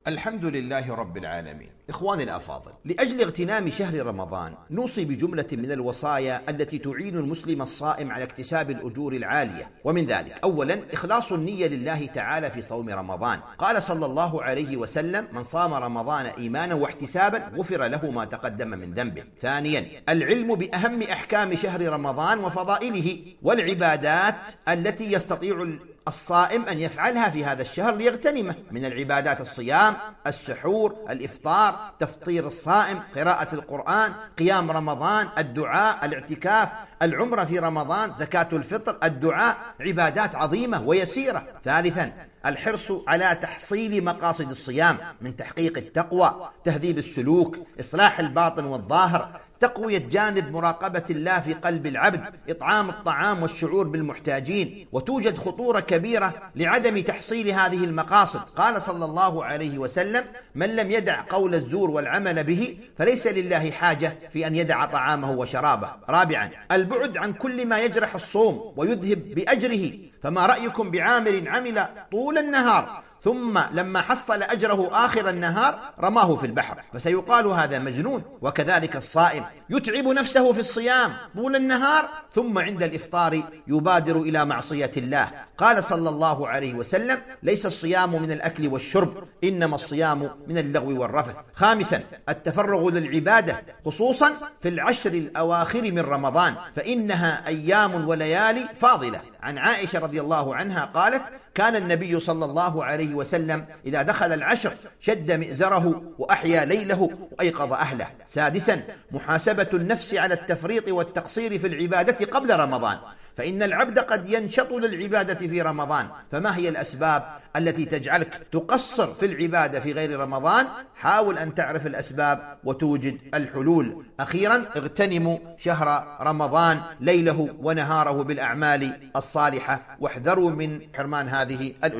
الحمد لله رب العالمين. إخواني الأفاضل، لأجل اغتنام شهر رمضان نوصي بجملة من الوصايا التي تعين المسلم الصائم على اكتساب الأجور العالية، ومن ذلك: أولا، إخلاص النية لله تعالى في صوم رمضان. قال صلى الله عليه وسلم: من صام رمضان إيمانا واحتسابا غفر له ما تقدم من ذنبه. ثانيا، العلم بأهم أحكام شهر رمضان وفضائله والعبادات التي يستطيع الصائم أن يفعلها في هذا الشهر ليغتنمه، من العبادات الصيام، السحور، الإفطار، تفطير الصائم، قراءة القرآن، قيام رمضان، الدعاء، الاعتكاف، العمرة في رمضان، زكاة الفطر، الدعاء، عبادات عظيمة ويسيرة. ثالثا، الحرص على تحصيل مقاصد الصيام من تحقيق التقوى، تهذيب السلوك، إصلاح الباطن والظاهر، تقوية جانب مراقبة الله في قلب العبد، إطعام الطعام والشعور بالمحتاجين. وتوجد خطورة كبيرة لعدم تحصيل هذه المقاصد. قال صلى الله عليه وسلم: من لم يدع قول الزور والعمل به فليس لله حاجة في أن يدع طعامه وشرابه. رابعا، البعد عن كل ما يجرح الصوم ويذهب بأجره. فما رأيكم بعامل عمل طول النهار ثم لما حصل أجره آخر النهار رماه في البحر؟ فسيقال هذا مجنون. وكذلك الصائم يتعب نفسه في الصيام طول النهار ثم عند الإفطار يبادر إلى معصية الله. قال صلى الله عليه وسلم: ليس الصيام من الأكل والشرب، إنما الصيام من اللغو والرفث. خامسا، التفرغ للعبادة خصوصا في العشر الأواخر من رمضان، فإنها أيام وليالي فاضلة. عن عائشة رضي الله عنها قالت: كان النبي صلى الله عليه وسلم إذا دخل العشر شد مئزره وأحيا ليله وأيقظ أهله. سادسا، محاسبة النفس على التفريط والتقصير في العبادة قبل رمضان، فإن العبد قد ينشط للعبادة في رمضان. فما هي الأسباب التي تجعلك تقصر في العبادة في غير رمضان؟ حاول أن تعرف الأسباب وتوجد الحلول. أخيرا، اغتنموا شهر رمضان ليله ونهاره بالأعمال الصالحة، واحذروا من حرمان هذه الأجور.